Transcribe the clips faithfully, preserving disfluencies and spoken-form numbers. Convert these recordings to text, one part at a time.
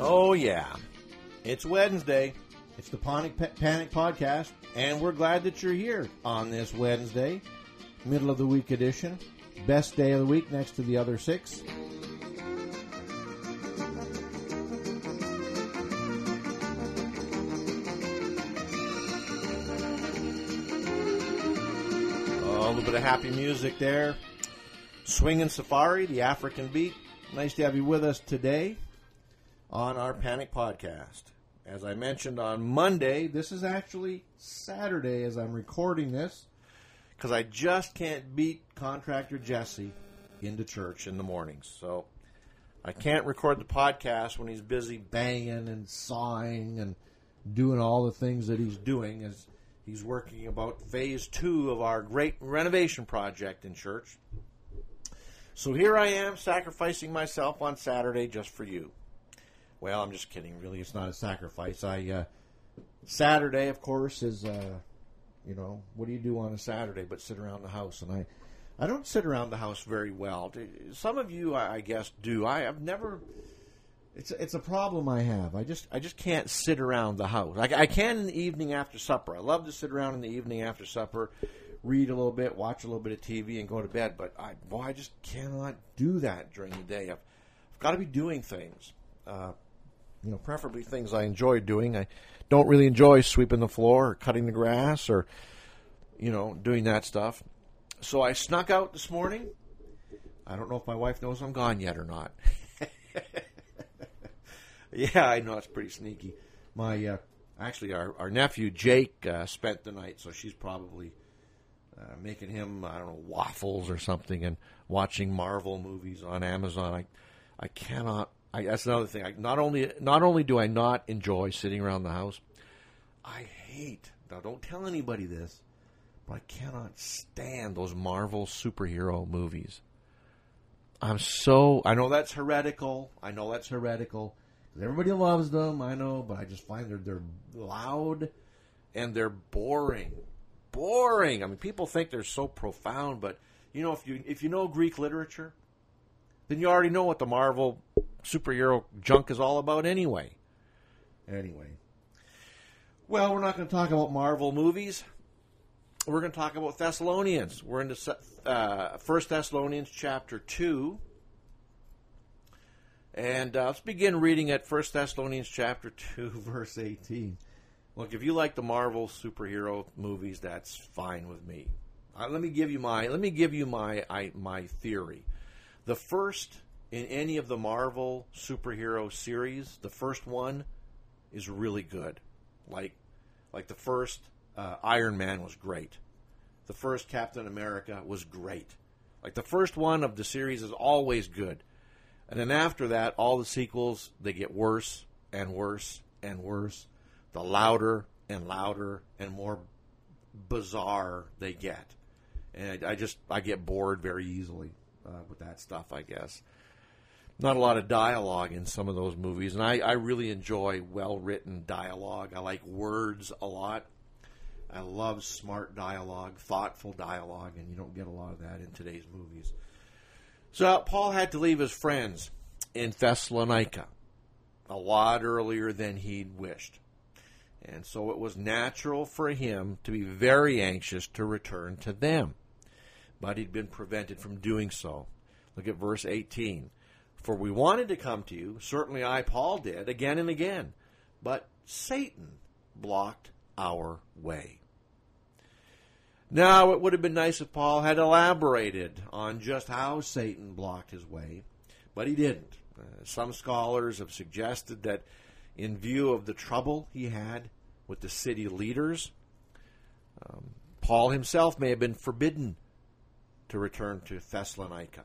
Oh, yeah. It's Wednesday. It's the Panic, Panic Podcast, and we're glad that you're here on this Wednesday, middle of the week edition. Best day of the week next to the other six. Oh, a little bit of happy music there. Swingin' Safari, the African beat. Nice to have you with us today on our Panic Podcast. As I mentioned on Monday, this is actually Saturday as I'm recording this, because I just can't beat contractor Jesse into church in the mornings. So I can't record the podcast when he's busy banging and sawing and doing all the things that he's doing as he's working about phase two of our great renovation project in church. So here I am sacrificing myself on Saturday just for you. Well, I'm just kidding. Really, it's not a sacrifice. I uh, Saturday, of course, is, uh, you know, what do you do on a Saturday but sit around the house? And I, I don't sit around the house very well. Some of you, I guess, do. I have never. It's it's a problem I have. I just I just can't sit around the house. I, I can in the evening after supper. I love to sit around in the evening after supper, read a little bit, watch a little bit of T V, and go to bed. But I, boy, I just cannot do that during the day. I've, I've got to be doing things. Uh, You know, preferably things I enjoy doing. I don't really enjoy sweeping the floor or cutting the grass or, you know, doing that stuff. So I snuck out this morning. I don't know if my wife knows I'm gone yet or not. Yeah, I know, it's pretty sneaky. My, uh, actually, our, our nephew, Jake, uh, spent the night, so she's probably uh, making him, I don't know, waffles or something and watching Marvel movies on Amazon. I, I cannot... I, that's another thing. I, not only not only do I not enjoy sitting around the house, I hate, now don't tell anybody this, but I cannot stand those Marvel superhero movies. I'm so, I know that's heretical. I know that's heretical. Everybody loves them, I know, but I just find they're, they're loud and they're boring. Boring. I mean, people think they're so profound, but, you know, if you if you know Greek literature, then you already know what the Marvel superhero junk is all about anyway. Anyway. Well, we're not going to talk about Marvel movies. We're going to talk about Thessalonians. We're in the uh, First Thessalonians chapter two. And uh, let's begin reading at First Thessalonians chapter two, verse eighteen. Look, if you like the Marvel superhero movies, that's fine with me. Uh, let me give you my let me give you my I, my theory. The first in any of the Marvel superhero series, the first one is really good. Like, like the first uh, Iron Man was great. The first Captain America was great. Like the first one of the series is always good. And then after that, all the sequels, they get worse and worse and worse. The louder and louder and more bizarre they get. And I, I just, I get bored very easily. Uh, with that stuff, I guess. Not a lot of dialogue in some of those movies, and I, I really enjoy well-written dialogue. I like words a lot. I love smart dialogue, thoughtful dialogue, and you don't get a lot of that in today's movies. So Paul had to leave his friends in Thessalonica a lot earlier than he'd wished. And so it was natural for him to be very anxious to return to them. But he'd been prevented from doing so. Look at verse eighteen. For we wanted to come to you, certainly I, Paul, did, again and again, but Satan blocked our way. Now, it would have been nice if Paul had elaborated on just how Satan blocked his way, but he didn't. Uh, some scholars have suggested that in view of the trouble he had with the city leaders, um, Paul himself may have been forbidden to return to Thessalonica.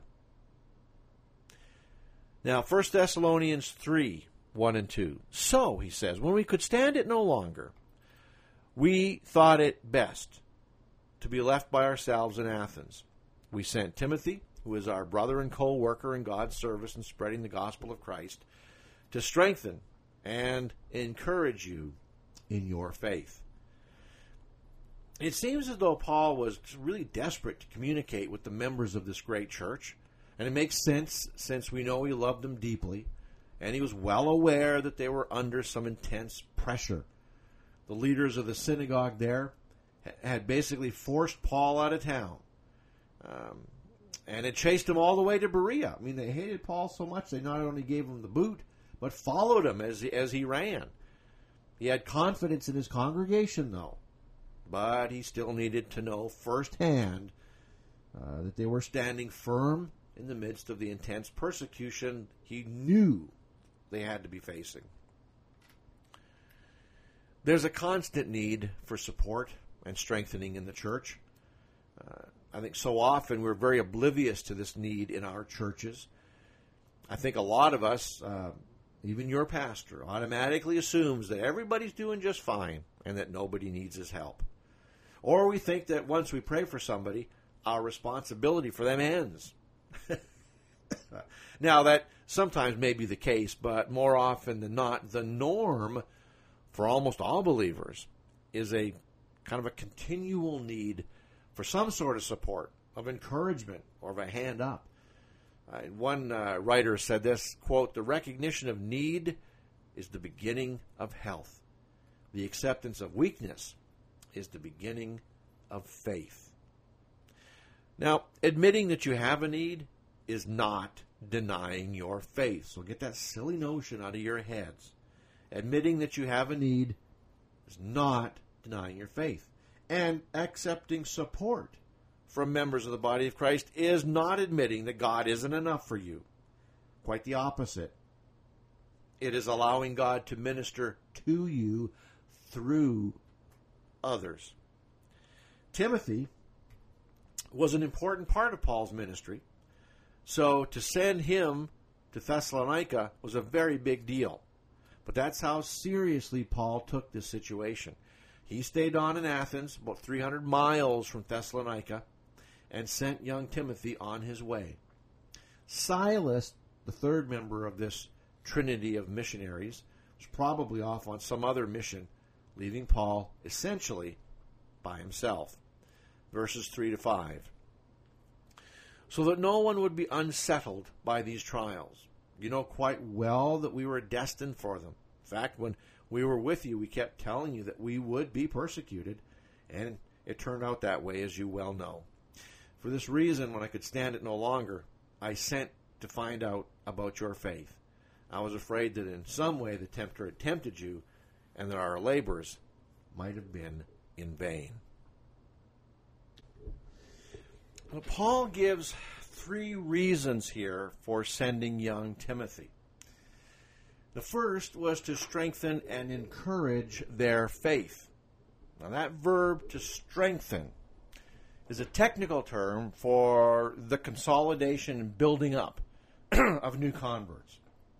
Now, First Thessalonians three, one and two. So, he says, when we could stand it no longer, we thought it best to be left by ourselves in Athens. We sent Timothy, who is our brother and co-worker in God's service in spreading the gospel of Christ, to strengthen and encourage you in your faith. It seems as though Paul was really desperate to communicate with the members of this great church, and it makes sense since we know he loved them deeply and he was well aware that they were under some intense pressure. The leaders of the synagogue there had basically forced Paul out of town, um, and had chased him all the way to Berea. I mean, they hated Paul so much they not only gave him the boot, but followed him as he, as he ran. He had confidence in his congregation, though, but he still needed to know firsthand uh, that they were standing firm in the midst of the intense persecution he knew they had to be facing. There's a constant need for support and strengthening in the church. Uh, I think so often we're very oblivious to this need in our churches. I think a lot of us, uh, even your pastor, automatically assumes that everybody's doing just fine and that nobody needs his help. Or we think that once we pray for somebody, our responsibility for them ends. Now, that sometimes may be the case, but more often than not, the norm for almost all believers is a kind of a continual need for some sort of support, of encouragement, or of a hand up. Uh, one uh, writer said this, quote, "The recognition of need is the beginning of health. The acceptance of weakness is the beginning of faith." Now, admitting that you have a need is not denying your faith. So get that silly notion out of your heads. Admitting that you have a need is not denying your faith. And accepting support from members of the body of Christ is not admitting that God isn't enough for you. Quite the opposite. It is allowing God to minister to you through others. Timothy was an important part of Paul's ministry, so to send him to Thessalonica was a very big deal. But that's how seriously Paul took this situation. He stayed on in Athens, about three hundred miles from Thessalonica, and sent young Timothy on his way. Silas, the third member of this trinity of missionaries, was probably off on some other mission, leaving Paul essentially by himself. Verses three to five. So that no one would be unsettled by these trials. You know quite well that we were destined for them. In fact, when we were with you, we kept telling you that we would be persecuted, and it turned out that way, as you well know. For this reason, when I could stand it no longer, I sent to find out about your faith. I was afraid that in some way the tempter had tempted you, and that our labors might have been in vain. Well, Paul gives three reasons here for sending young Timothy. The first was to strengthen and encourage their faith. Now, that verb, to strengthen, is a technical term for the consolidation and building up of new converts.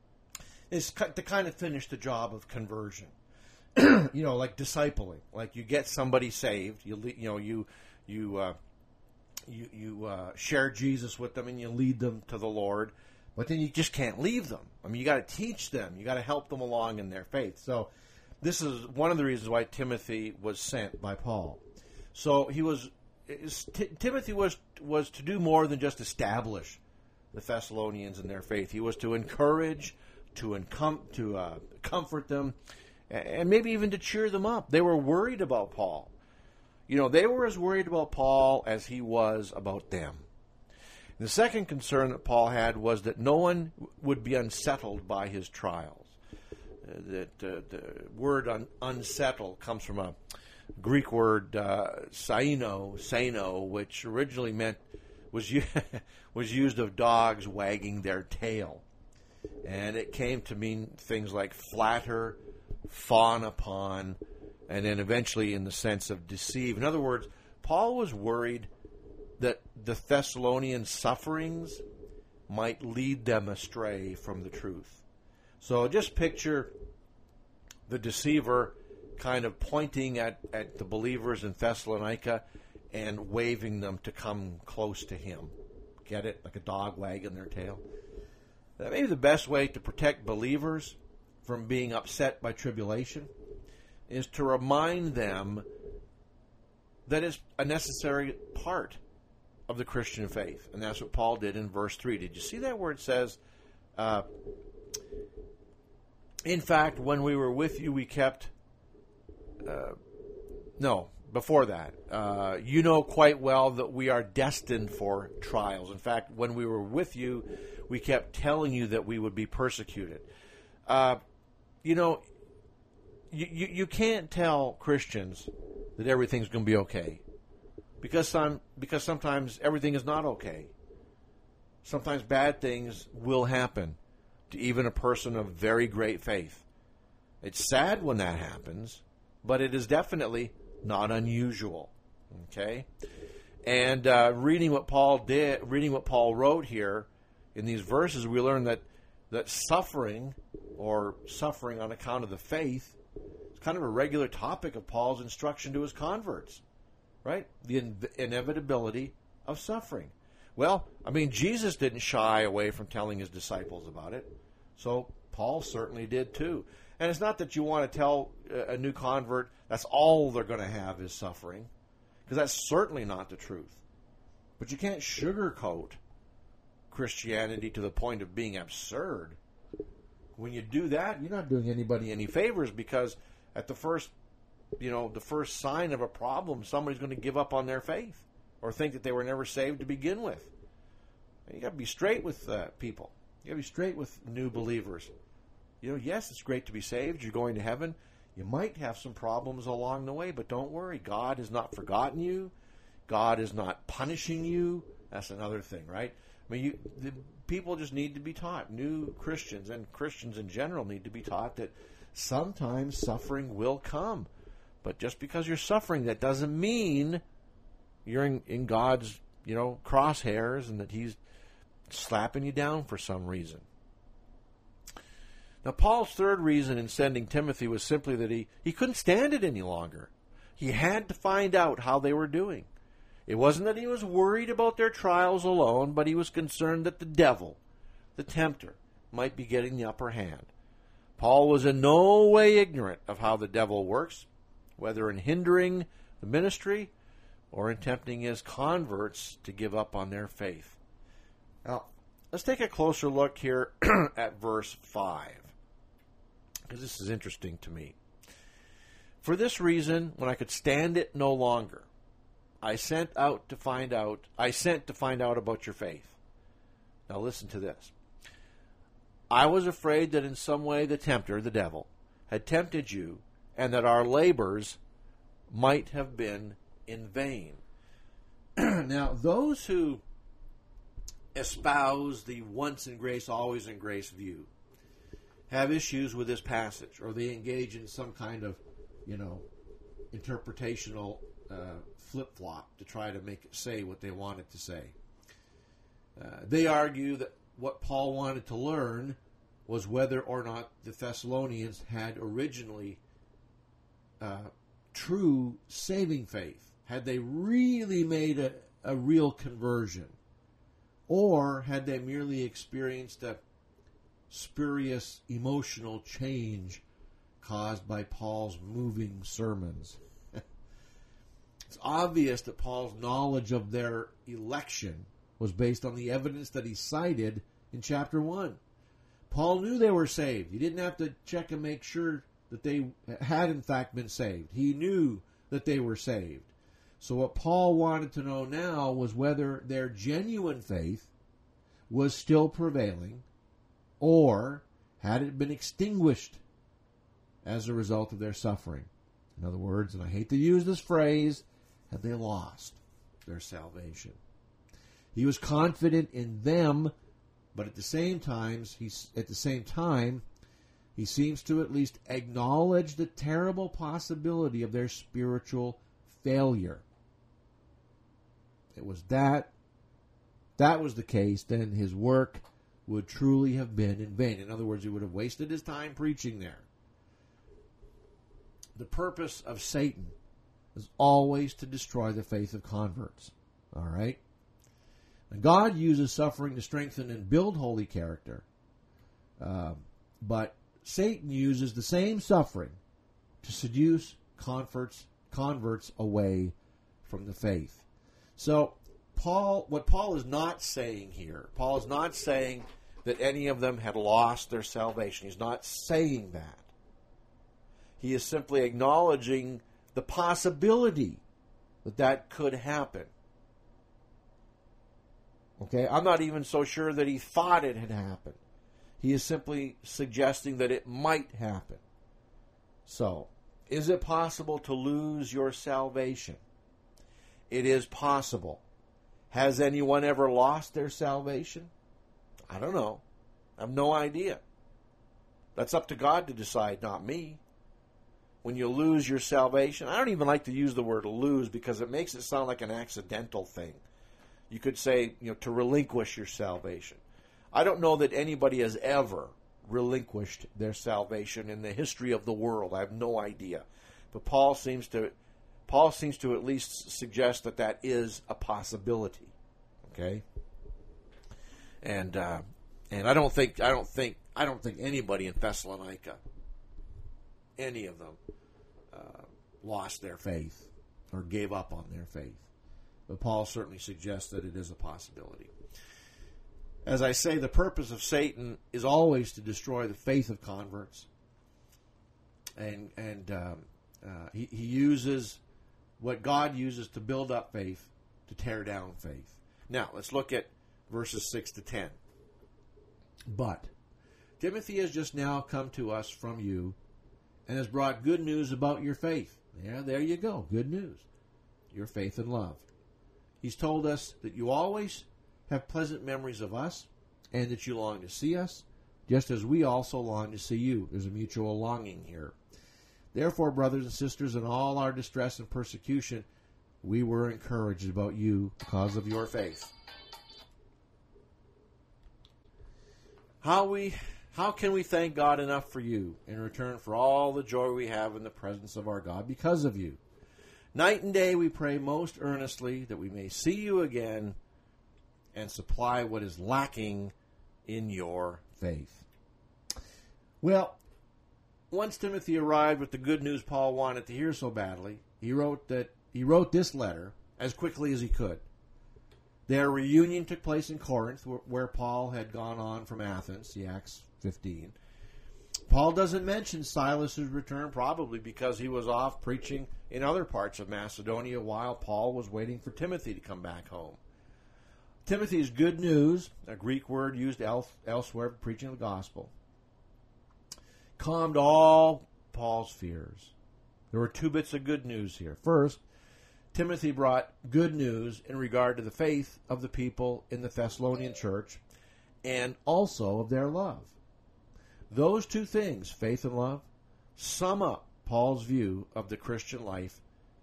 It's to kind of finish the job of conversion. You know, like discipling. Like you get somebody saved, you you know, you you uh, you you uh, share Jesus with them and you lead them to the Lord, but then you just can't leave them. I mean, you got to teach them, you got to help them along in their faith. So this is one of the reasons why Timothy was sent by Paul. So he was T- Timothy was was to do more than just establish the Thessalonians in their faith. He was to encourage, to encom- to uh, comfort them, and maybe even to cheer them up. They were worried about Paul. You know, they were as worried about Paul as he was about them. The second concern that Paul had was that no one would be unsettled by his trials. Uh, that uh, the word un- unsettle comes from a Greek word uh, saino, saino, which originally meant was u- was used of dogs wagging their tail, and it came to mean things like flatter, fawn upon, and then eventually in the sense of deceive. In other words, Paul was worried that the Thessalonian sufferings might lead them astray from the truth. So just picture the deceiver kind of pointing at, at the believers in Thessalonica and waving them to come close to him. Get it? Like a dog wagging their tail. That may be the best way to protect believers from being upset by tribulation is to remind them that it's a necessary part of the Christian faith. And that's what Paul did in verse three. Did you see that where it says, uh, In fact, when we were with you, we kept... Uh, no, before that. Uh, you know quite well that we are destined for trials. In fact, when we were with you, we kept telling you that we would be persecuted. Uh, you know, you, you, you can't tell Christians that everything's going to be okay. Because some, because sometimes everything is not okay. Sometimes bad things will happen to even a person of very great faith. It's sad when that happens, but it is definitely not unusual. Okay? And uh, reading what Paul did, reading what Paul wrote here in these verses, we learn that, that suffering, or suffering on account of the faith, is kind of a regular topic of Paul's instruction to his converts. Right? The in- inevitability of suffering. Well, I mean, Jesus didn't shy away from telling his disciples about it. So Paul certainly did too. And it's not that you want to tell a new convert that's all they're going to have is suffering. Because that's certainly not the truth. But you can't sugarcoat Christianity to the point of being absurd. When you do that, you're not doing anybody any favors, because at the first You know, the first sign of a problem, somebody's going to give up on their faith or think that they were never saved to begin with. And you got to be straight with uh, people. You got to be straight with new believers. You know, yes, it's great to be saved. You're going to heaven. You might have some problems along the way, but don't worry. God has not forgotten you. God is not punishing you. That's another thing, right? I mean, you, the people just need to be taught. New Christians and Christians in general need to be taught that sometimes suffering will come. But just because you're suffering, that doesn't mean you're in, in God's, you know, crosshairs and that he's slapping you down for some reason. Now, Paul's third reason in sending Timothy was simply that he, he couldn't stand it any longer. He had to find out how they were doing. It wasn't that he was worried about their trials alone, but he was concerned that the devil, the tempter, might be getting the upper hand. Paul was in no way ignorant of how the devil works, whether in hindering the ministry or in tempting his converts to give up on their faith. Now, let's take a closer look here at verse five, because this is interesting to me. For this reason, when I could stand it no longer, I sent out to find out, I sent to find out about your faith. Now listen to this. I was afraid that in some way the tempter, the devil, had tempted you, and that our labors might have been in vain. Now, those who espouse the once in grace, always in grace view have issues with this passage, or they engage in some kind of, you know, interpretational uh, flip-flop to try to make it say what they want it to say. Uh, they argue that what Paul wanted to learn was whether or not the Thessalonians had originally uh, true saving faith. Had they really made a, a real conversion? Or had they merely experienced a spurious emotional change caused by Paul's moving sermons? It's obvious that Paul's knowledge of their election was based on the evidence that he cited in chapter one. Paul knew they were saved. He didn't have to check and make sure that they had in fact been saved. He knew that they were saved. So what Paul wanted to know now was whether their genuine faith was still prevailing, or had it been extinguished as a result of their suffering. In other words, and I hate to use this phrase, had they lost their salvation? He was confident in them, but at the same time, he's at the same time, he seems to at least acknowledge the terrible possibility of their spiritual failure. It was that, that was the case, then his work would truly have been in vain. In other words, he would have wasted his time preaching there. The purpose of Satan is always to destroy the faith of converts. All right? And God uses suffering to strengthen and build holy character. Uh, but Satan uses the same suffering to seduce converts, converts away from the faith. So, Paul, what Paul is not saying here, Paul is not saying that any of them had lost their salvation. He's not saying that. He is simply acknowledging the possibility that that could happen. Okay, I'm not even so sure that he thought it had happened. He is simply suggesting that it might happen. So, is it possible to lose your salvation? It is possible. Has anyone ever lost their salvation? I don't know. I have no idea. That's up to God to decide, not me. When you lose your salvation, I don't even like to use the word lose because it makes it sound like an accidental thing. You could say, you know, to relinquish your salvation. I don't know that anybody has ever relinquished their salvation in the history of the world. I have no idea. But Paul seems to Paul seems to at least suggest that that is a possibility. Okay? And uh, and I don't think I don't think I don't think anybody in Thessalonica, any of them, uh, lost their faith or gave up on their faith. But Paul certainly suggests that it is a possibility. As I say, the purpose of Satan is always to destroy the faith of converts. And and um, uh, he, he uses what God uses to build up faith to tear down faith. Now, let's look at verses six to ten. But Timothy has just now come to us from you and has brought good news about your faith. Yeah, there you go. Good news. Your faith and love. He's told us that you always have pleasant memories of us and that you long to see us, just as we also long to see you. There's a mutual longing here. Therefore, brothers and sisters, in all our distress and persecution, we were encouraged about you because of your faith. How we, how can we thank God enough for you in return for all the joy we have in the presence of our God because of you? Night and day we pray most earnestly that we may see you again and supply what is lacking in your faith. Well, once Timothy arrived with the good news Paul wanted to hear so badly, he wrote that he wrote this letter as quickly as he could. Their reunion took place in Corinth, where Paul had gone on from Athens, see Acts fifteen. Paul doesn't mention Silas's return, probably because he was off preaching in other parts of Macedonia while Paul was waiting for Timothy to come back home. Timothy's good news, a Greek word used elsewhere for preaching the gospel, calmed all Paul's fears. There were two bits of good news here. First, Timothy brought good news in regard to the faith of the people in the Thessalonian church and also of their love. Those two things, faith and love, sum up Paul's view of the Christian life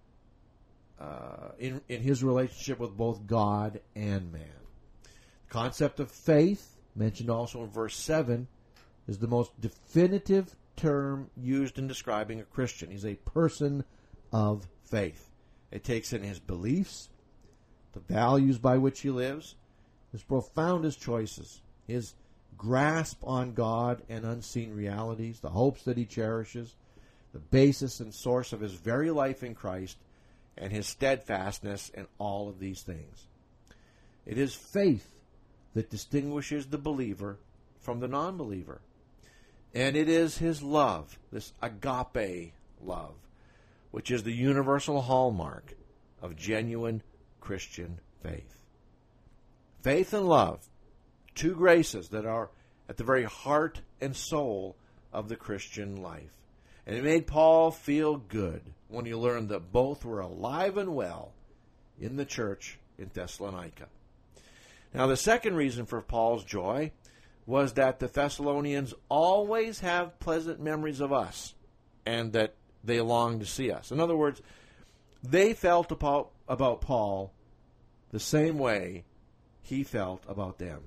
uh, in, in his relationship with both God and man. The concept of faith, mentioned also in verse seven, is the most definitive term used in describing a Christian. He's a person of faith. It takes in his beliefs, the values by which he lives, his profoundest choices, his grasp on God and unseen realities, the hopes that he cherishes, the basis and source of his very life in Christ, and his steadfastness in all of these things. It is faith that distinguishes the believer from the non-believer. And it is his love, this agape love, which is the universal hallmark of genuine Christian faith. Faith and love, two graces that are at the very heart and soul of the Christian life. And it made Paul feel good when he learned that both were alive and well in the church in Thessalonica. Now, the second reason for Paul's joy was that the Thessalonians always have pleasant memories of us and that they long to see us. In other words, they felt about, about Paul the same way he felt about them.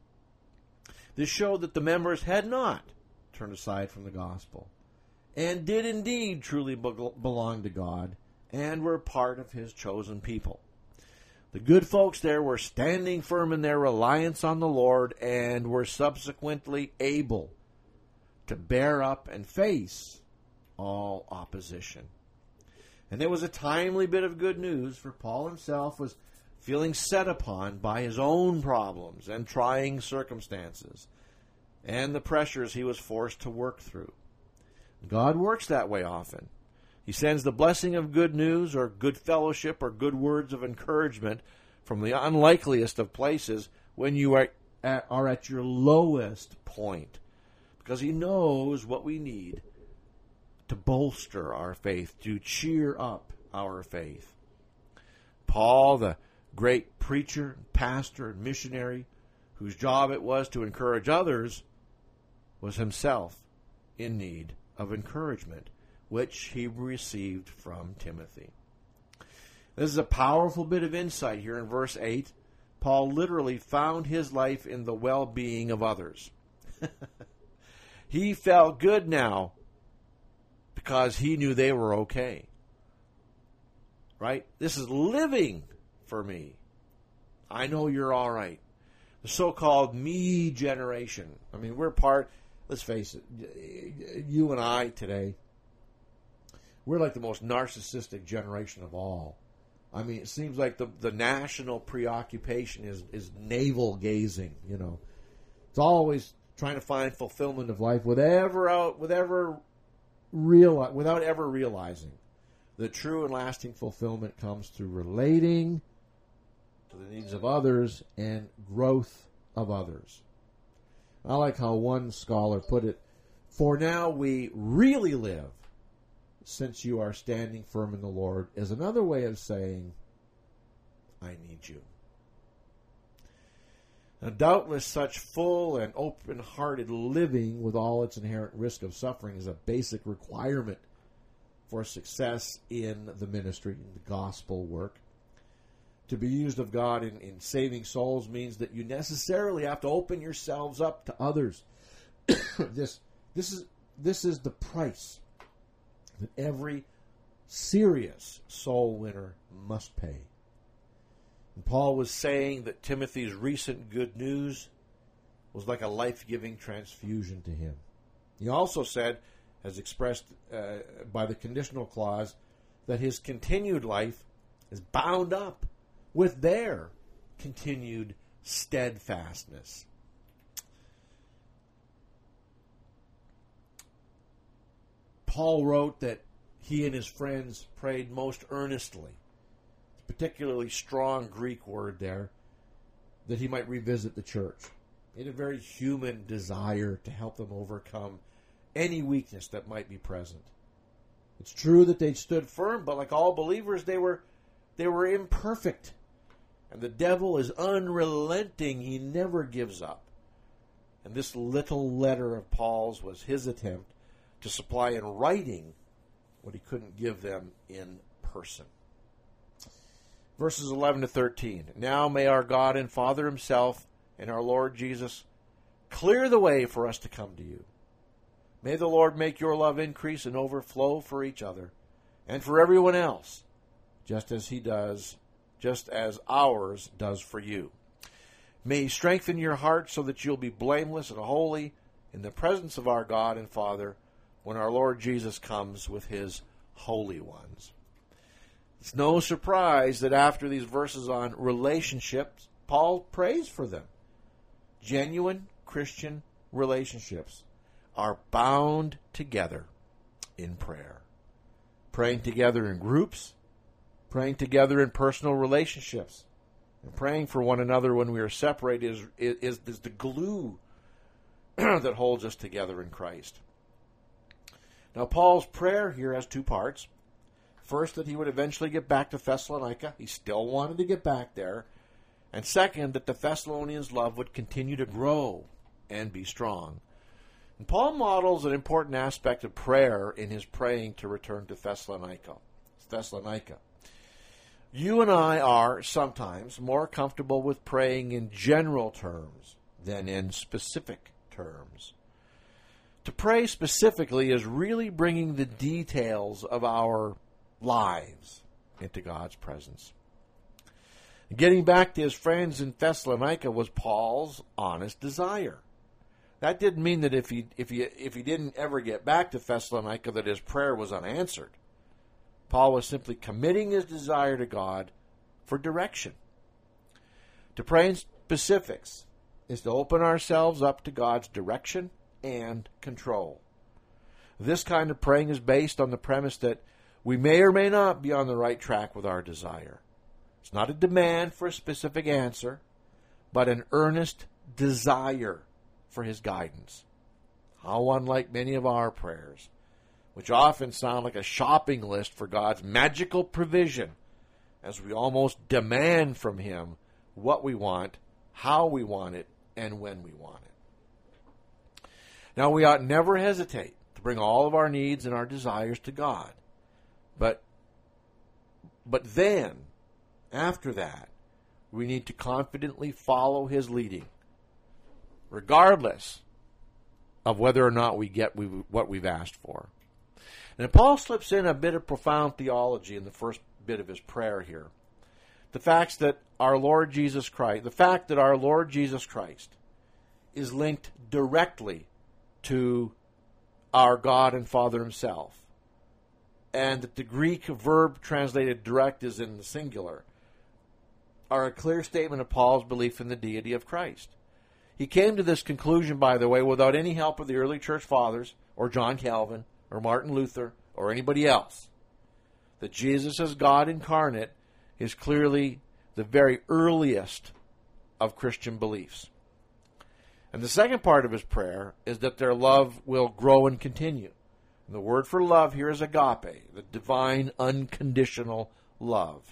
This showed that the members had not turned aside from the gospel and did indeed truly belong to God and were part of his chosen people. The good folks there were standing firm in their reliance on the Lord and were subsequently able to bear up and face all opposition. And there was a timely bit of good news, for Paul himself was feeling set upon by his own problems and trying circumstances. and the pressures he was forced to work through. God works that way often. He sends the blessing of good news or good fellowship or good words of encouragement from the unlikeliest of places when you are at, are at your lowest point, because he knows what we need to bolster our faith, to cheer up our faith. Paul, the great preacher, pastor, and missionary, whose job it was to encourage others, was himself in need of encouragement, which he received from Timothy. This is a powerful bit of insight here in verse eight. Paul literally found his life in the well-being of others. He felt good now because he knew they were okay. Right? This is living for me. I know you're all right. The so-called me generation. I mean, we're part, let's face it, you and I today, we're like the most narcissistic generation of all. I mean, it seems like the, the national preoccupation is, is navel gazing, you know. It's always trying to find fulfillment of life whatever out, whatever real, without ever realizing that true and lasting fulfillment comes through relating to the needs of others and growth of others. I like how one scholar put it, "For now we really live, since you are standing firm in the Lord," is another way of saying, I need you. Now, doubtless such full and open-hearted living with all its inherent risk of suffering is a basic requirement for success in the ministry, in the gospel work. To be used of God in, in saving souls means that you necessarily have to open yourselves up to others. this, this is, this is the price that every serious soul winner must pay. And Paul was saying that Timothy's recent good news was like a life-giving transfusion to him. He also said, as expressed uh, by the conditional clause, that his continued life is bound up with their continued steadfastness. Paul wrote that he and his friends prayed most earnestly, particularly strong Greek word there, that he might revisit the church. He had a very human desire to help them overcome any weakness that might be present. It's true that they stood firm, but like all believers, they were they were imperfect. And the devil is unrelenting. He never gives up. And this little letter of Paul's was his attempt to supply in writing what he couldn't give them in person. Verses eleven to thirteen. Now may our God and Father himself and our Lord Jesus clear the way for us to come to you. May the Lord make your love increase and overflow for each other and for everyone else, just as he does, just as ours does for you. May he strengthen your heart so that you'll be blameless and holy in the presence of our God and Father when our Lord Jesus comes with his holy ones. It's no surprise that after these verses on relationships, Paul prays for them. Genuine Christian relationships are bound together in prayer. Praying together in groups, praying together in personal relationships, and praying for one another when we are separated is, is, is the glue that holds us together in Christ. Now, Paul's prayer here has two parts. First, that he would eventually get back to Thessalonica. He still wanted to get back there. And second, that the Thessalonians' love would continue to grow and be strong. And Paul models an important aspect of prayer in his praying to return to Thessalonica. Thessalonica. You and I are sometimes more comfortable with praying in general terms than in specific terms. To pray specifically is really bringing the details of our lives into God's presence. Getting back to his friends in Thessalonica was Paul's honest desire. That didn't mean that if he if he if he didn't ever get back to Thessalonica that his prayer was unanswered. Paul was simply committing his desire to God for direction. To pray in specifics is to open ourselves up to God's direction and control. This kind of praying is based on the premise that we may or may not be on the right track with our desire. It's not a demand for a specific answer, but an earnest desire for His guidance. How unlike many of our prayers, which often sound like a shopping list for God's magical provision, as we almost demand from Him what we want, how we want it, and when we want it. Now, we ought never hesitate to bring all of our needs and our desires to God. But, but then, after that, we need to confidently follow His leading, regardless of whether or not we get what we've asked for. And Paul slips in a bit of profound theology in the first bit of his prayer here. The fact that our Lord Jesus Christ, the fact that our Lord Jesus Christ is linked directly to our God and Father Himself, and that the Greek verb translated direct is in the singular, are a clear statement of Paul's belief in the deity of Christ. He came to this conclusion, by the way, without any help of the early church fathers, or John Calvin, or Martin Luther, or anybody else. That Jesus as God incarnate is clearly the very earliest of Christian beliefs. And the second part of his prayer is that their love will grow and continue. And the word for love here is agape, the divine unconditional love.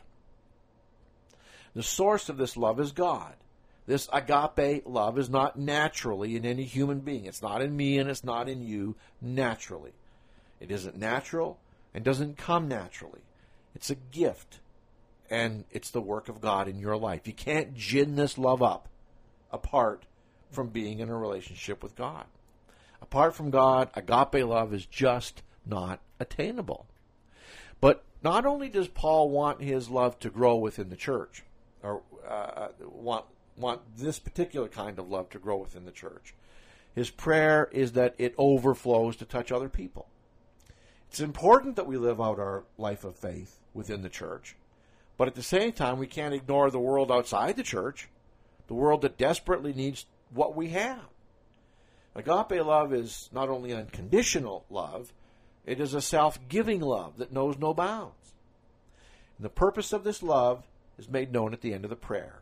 The source of this love is God. This agape love is not naturally in any human being. It's not in me and it's not in you naturally. It isn't natural and doesn't come naturally. It's a gift, and it's the work of God in your life. You can't gin this love up apart from being in a relationship with God. Apart from God, agape love is just not attainable. But not only does Paul want his love to grow within the church, or uh, want want this particular kind of love to grow within the church, his prayer is that it overflows to touch other people. It's important that we live out our life of faith within the church, but at the same time, we can't ignore the world outside the church, the world that desperately needs what we have. Agape love is not only unconditional love, it is a self-giving love that knows no bounds. And the purpose of this love is made known at the end of the prayer.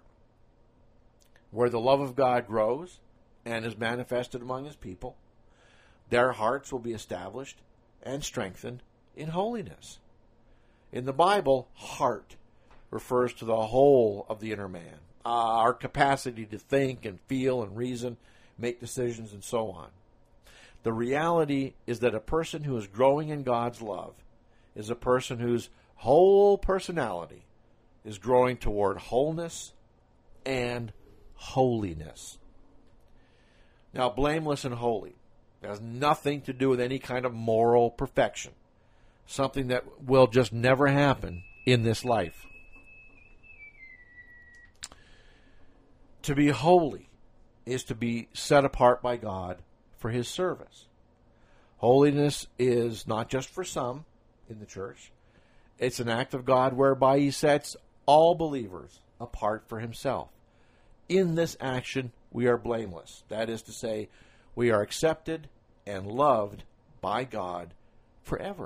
Where the love of God grows and is manifested among His people, their hearts will be established and strengthened in holiness. In the Bible, heart refers to the whole of the inner man, uh, our capacity to think and feel and reason, make decisions, and so on. The reality is that a person who is growing in God's love is a person whose whole personality is growing toward wholeness and holiness. Now, blameless and holy has nothing to do with any kind of moral perfection, something that will just never happen in this life. To be holy is to be set apart by God for His service. Holiness is not just for some in the church. It's an act of God whereby He sets all believers apart for Himself. In this action, we are blameless. That is to say, we are accepted and loved by God forever.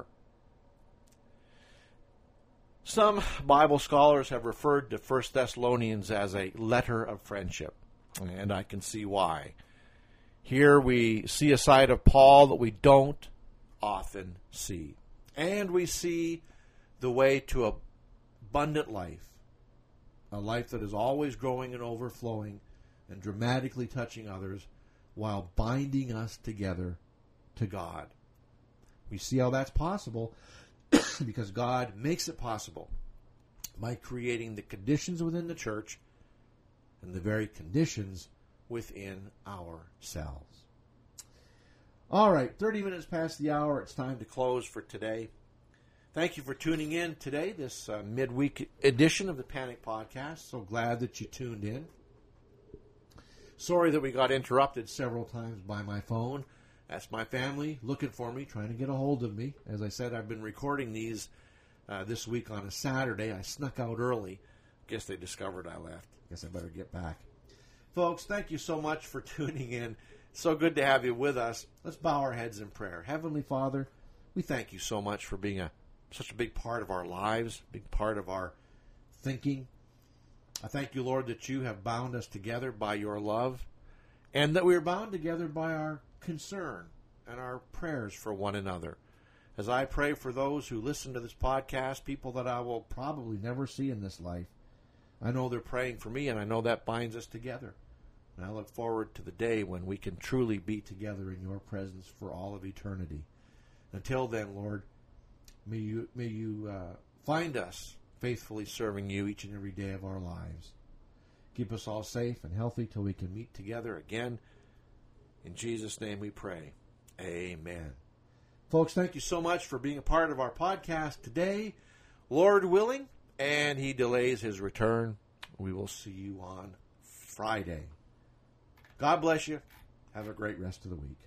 Some Bible scholars have referred to First Thessalonians as a letter of friendship, and I can see why. Here we see a side of Paul that we don't often see. And we see the way to abundant life, a life that is always growing and overflowing and dramatically touching others while binding us together to God. We see how that's possible because God makes it possible by creating the conditions within the church and the very conditions within ourselves. All right, thirty minutes past the hour. It's time to close for today. Thank you for tuning in today, this uh, midweek edition of the Panic Podcast. So glad that you tuned in. Sorry that we got interrupted several times by my phone. That's my family looking for me, trying to get a hold of me. As I said, I've been recording these uh, this week on a Saturday. I snuck out early. Guess they discovered I left. Guess I better get back. Folks, thank you so much for tuning in. So good to have you with us. Let's bow our heads in prayer. Heavenly Father, we thank you so much for being a such a big part of our lives, big part of our thinking. I thank you, Lord, that you have bound us together by your love, and that we are bound together by our concern and our prayers for one another. As I pray for those who listen to this podcast, people that I will probably never see in this life, I know they're praying for me, and I know that binds us together. And I look forward to the day when we can truly be together in your presence for all of eternity. Until then, Lord, may you may you uh, find us faithfully serving you each and every day of our lives. Keep us all safe and healthy till we can meet together again. In Jesus' name we pray. Amen. Folks, thank you so much for being a part of our podcast today. Lord willing, and he delays his return, we will see you on Friday. God bless you. Have a great rest of the week.